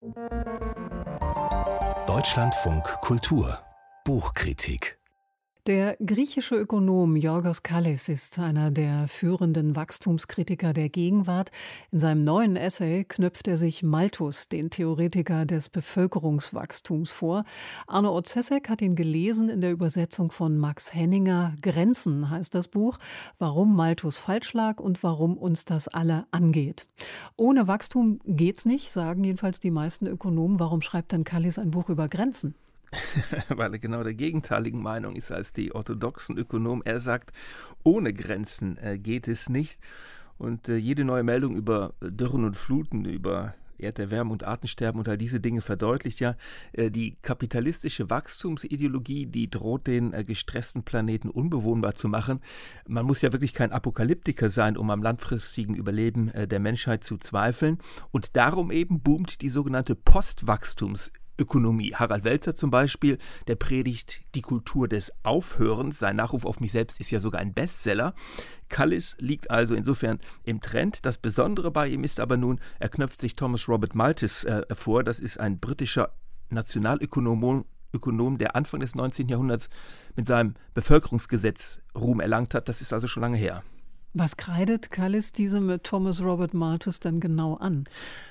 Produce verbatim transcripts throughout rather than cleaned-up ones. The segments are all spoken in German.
Deutschlandfunk Kultur Buchkritik. Der griechische Ökonom Yorgos Kallis ist einer der führenden Wachstumskritiker der Gegenwart. In seinem neuen Essay knüpft er sich Malthus, den Theoretiker des Bevölkerungswachstums, vor. Arno Otzesek hat ihn gelesen in der Übersetzung von Max Henninger. Grenzen heißt das Buch, warum Malthus falsch lag und warum uns das alle angeht. Ohne Wachstum geht's nicht, sagen jedenfalls die meisten Ökonomen. Warum schreibt denn Kallis ein Buch über Grenzen? Weil er genau der gegenteiligen Meinung ist als die orthodoxen Ökonomen. Er sagt, ohne Grenzen äh, geht es nicht. Und äh, jede neue Meldung über Dürren und Fluten, über Erderwärmung und Artensterben und all diese Dinge verdeutlicht ja, äh, die kapitalistische Wachstumsideologie, die droht den äh, gestressten Planeten unbewohnbar zu machen. Man muss ja wirklich kein Apokalyptiker sein, um am langfristigen Überleben äh, der Menschheit zu zweifeln. Und darum eben boomt die sogenannte Postwachstums Ökonomie. Harald Welzer zum Beispiel, der predigt die Kultur des Aufhörens. Sein Nachruf auf mich selbst ist ja sogar ein Bestseller. Kallis liegt also insofern im Trend. Das Besondere bei ihm ist aber nun, er knöpft sich Thomas Robert Malthus äh, vor. Das ist ein britischer Nationalökonom, Ökonom, der Anfang des neunzehnten Jahrhunderts mit seinem Bevölkerungsgesetz Ruhm erlangt hat. Das ist also schon lange her. Was kreidet Kallis diesem Thomas Robert Malthus dann genau an?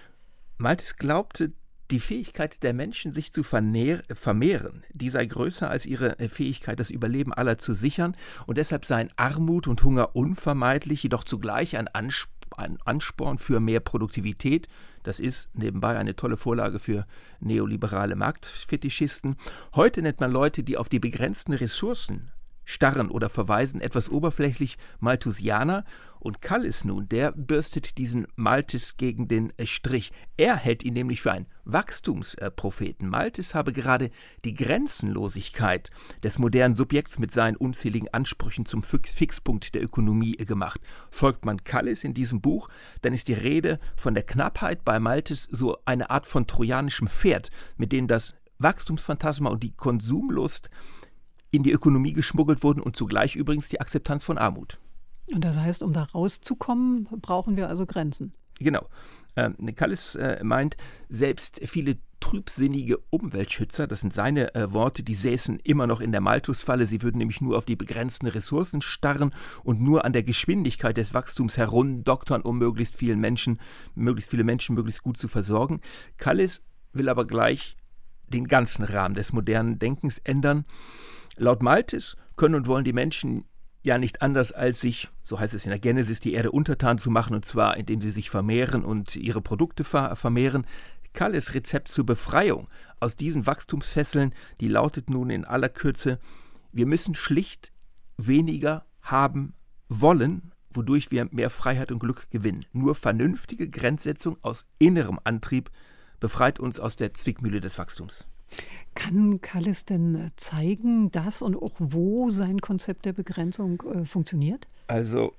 Malthus glaubte, die Fähigkeit der Menschen, sich zu vernähr, vermehren, die sei größer als ihre Fähigkeit, das Überleben aller zu sichern. Und deshalb seien Armut und Hunger unvermeidlich, jedoch zugleich ein, Ansp- ein Ansporn für mehr Produktivität. Das ist nebenbei eine tolle Vorlage für neoliberale Marktfetischisten. Heute nennt man Leute, die auf die begrenzten Ressourcen starren oder verweisen, etwas oberflächlich Malthusianer. Und Kallis nun, der bürstet diesen Malthus gegen den Strich. Er hält ihn nämlich für einen Wachstumspropheten. Malthus habe gerade die Grenzenlosigkeit des modernen Subjekts mit seinen unzähligen Ansprüchen zum Fixpunkt der Ökonomie gemacht. Folgt man Kallis in diesem Buch, dann ist die Rede von der Knappheit bei Malthus so eine Art von trojanischem Pferd, mit dem das Wachstumsphantasma und die Konsumlust in die Ökonomie geschmuggelt wurden und zugleich übrigens die Akzeptanz von Armut. Und das heißt, um da rauszukommen, brauchen wir also Grenzen. Genau. Ähm, Kallis äh, meint, selbst viele trübsinnige Umweltschützer, das sind seine äh, Worte, die säßen immer noch in der Malthus-Falle. Sie würden nämlich nur auf die begrenzten Ressourcen starren und nur an der Geschwindigkeit des Wachstums herumdoktern, um möglichst vielen Menschen, möglichst viele Menschen möglichst gut zu versorgen. Kallis will aber gleich den ganzen Rahmen des modernen Denkens ändern. Laut Malthus können und wollen die Menschen ja nicht anders, als sich, so heißt es in der Genesis, die Erde untertan zu machen, und zwar indem sie sich vermehren und ihre Produkte ver- vermehren. Kallis' Rezept zur Befreiung aus diesen Wachstumsfesseln, die lautet nun in aller Kürze: Wir müssen schlicht weniger haben wollen, wodurch wir mehr Freiheit und Glück gewinnen. Nur vernünftige Grenzsetzung aus innerem Antrieb befreit uns aus der Zwickmühle des Wachstums. Kann Kallis denn zeigen, dass und auch wo sein Konzept der Begrenzung äh, funktioniert? Also,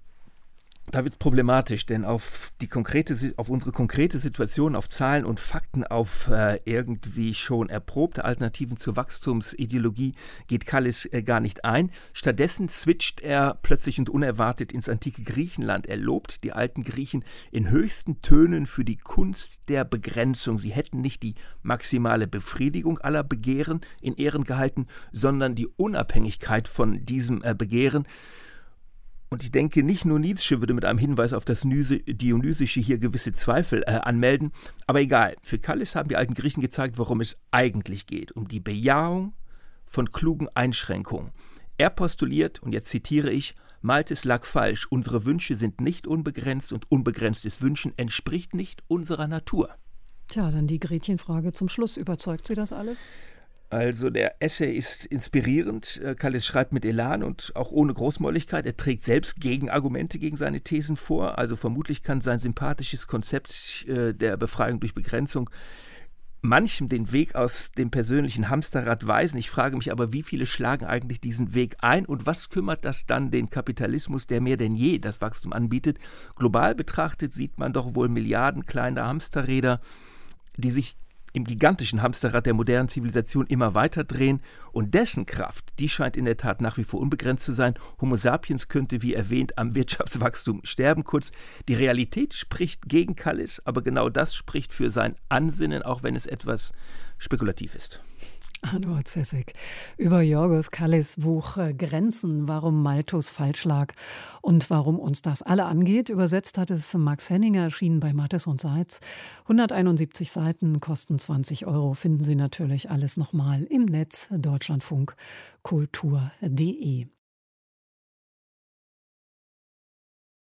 da wird es problematisch, denn auf, die konkrete, auf unsere konkrete Situation, auf Zahlen und Fakten, auf äh, irgendwie schon erprobte Alternativen zur Wachstumsideologie geht Kallis äh, gar nicht ein. Stattdessen switcht er plötzlich und unerwartet ins antike Griechenland. Er lobt die alten Griechen in höchsten Tönen für die Kunst der Begrenzung. Sie hätten nicht die maximale Befriedigung aller Begehren in Ehren gehalten, sondern die Unabhängigkeit von diesem äh, Begehren. Und ich denke, nicht nur Nietzsche würde mit einem Hinweis auf das Dionysische hier gewisse Zweifel äh, anmelden. Aber egal, für Kallis haben die alten Griechen gezeigt, worum es eigentlich geht. Um die Bejahung von klugen Einschränkungen. Er postuliert, und jetzt zitiere ich, Malthus lag falsch, unsere Wünsche sind nicht unbegrenzt und unbegrenztes Wünschen entspricht nicht unserer Natur. Tja, dann die Gretchenfrage zum Schluss. Überzeugt Sie das alles? Also der Essay ist inspirierend. Kallis schreibt mit Elan und auch ohne Großmäuligkeit. Er trägt selbst Gegenargumente gegen seine Thesen vor. Also vermutlich kann sein sympathisches Konzept äh, der Befreiung durch Begrenzung manchem den Weg aus dem persönlichen Hamsterrad weisen. Ich frage mich aber, wie viele schlagen eigentlich diesen Weg ein und was kümmert das dann den Kapitalismus, der mehr denn je das Wachstum anbietet? Global betrachtet sieht man doch wohl Milliarden kleiner Hamsterräder, die sich im gigantischen Hamsterrad der modernen Zivilisation immer weiter drehen und dessen Kraft, die scheint in der Tat nach wie vor unbegrenzt zu sein. Homo sapiens könnte, wie erwähnt, am Wirtschaftswachstum sterben. Kurz, die Realität spricht gegen Kallis, aber genau das spricht für sein Ansinnen, auch wenn es etwas spekulativ ist. Arno Otzesek über Yorgos Kallis Buch Grenzen, warum Malthus falsch lag und warum uns das alle angeht. Übersetzt hat es Max Henninger, erschienen bei Mattes und Seitz. hunderteinundsiebzig Seiten, kosten zwanzig Euro. Finden Sie natürlich alles nochmal im Netz deutschlandfunk kultur punkt de.